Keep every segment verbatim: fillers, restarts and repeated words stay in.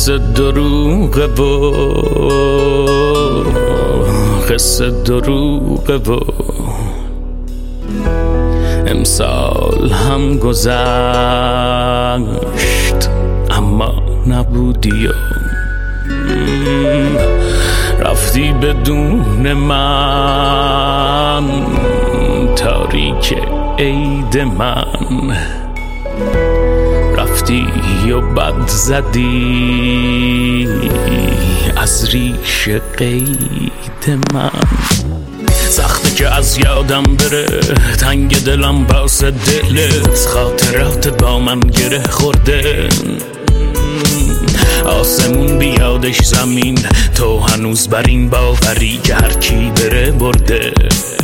قصه دروغه و قصه دروغه و امسال هم گذشت اما نبودی و رفتی بدون من تاریک عید من رفتی و بد زدی از ریش قید من سخته که از یادم بره تنگ دلم واسه دلت خاطراتت با من گره خورده آسمون بیادش زمین تو هنوز بر این باوری که هر کی بره برده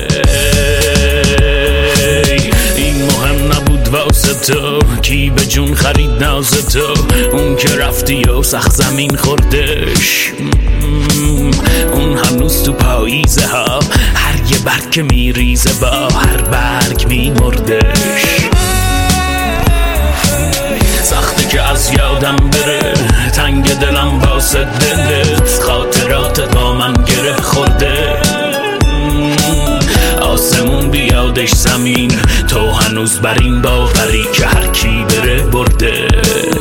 این مهم نبود واسه تو کی به جون خرید ناز تو اون که رفتی و سخت زمین خوردش اون هنوز تو پاییزه ها هر یه برگ که میریزه با هر برگ میمردش سخته که از یادم بره تنگ دلم واسه دلت خاطراتت با من گره خورده آسمون بیادش زمین تو هنوز بر این باوری که هر کی بره برده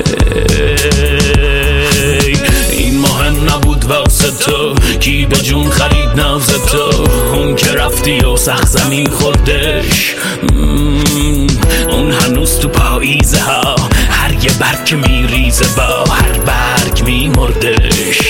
این مهم نبود واسه تو کی به جون خرید ناز تو اون که رفتی و سخت زمین خوردش اون هنوز تو پاییزه ها هر یه برگ که میریزه با هر برگ میمردش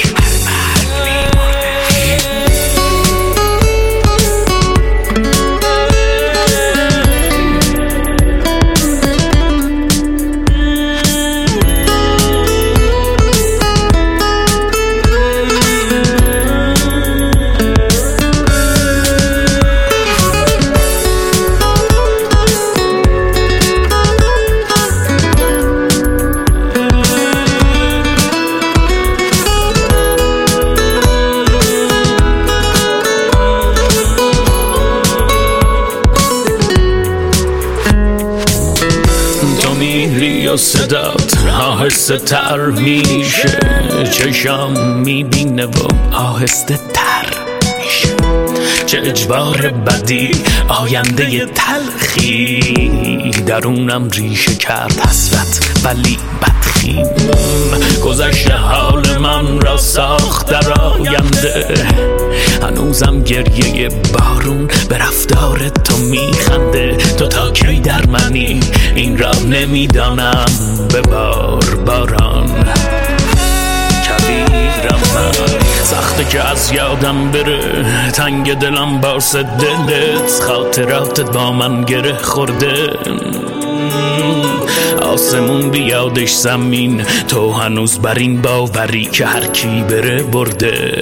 میری و صدات آهسته تر میشه چشم میبینه و آهسته تر میشه چه اجبار بدی آینده تلخی درونم ریشه کرد حسرت ولی بدخیم گذشته حال من را ساخت در آینده هنوزم گریه بارون به رفتار تو میخنده تو تا کی در منی این را نمیدانم به بار باران کبیرم من سخته که از یادم بره تنگ دلم واسه دلت خاطراتت با من گره خورده آسمون بیادش زمین تو هنوز بر این باوری که هر کی بره برده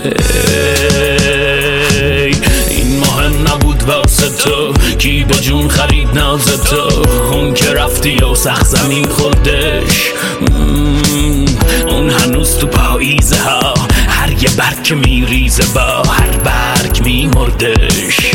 این مهم نبود واسه تو کی به جون خرید ناز تو اون که رفتی و سخت زمین خوردش اون هنوز تو پاییزه ها هر یه برگ که میریزه با هر برگ میمردش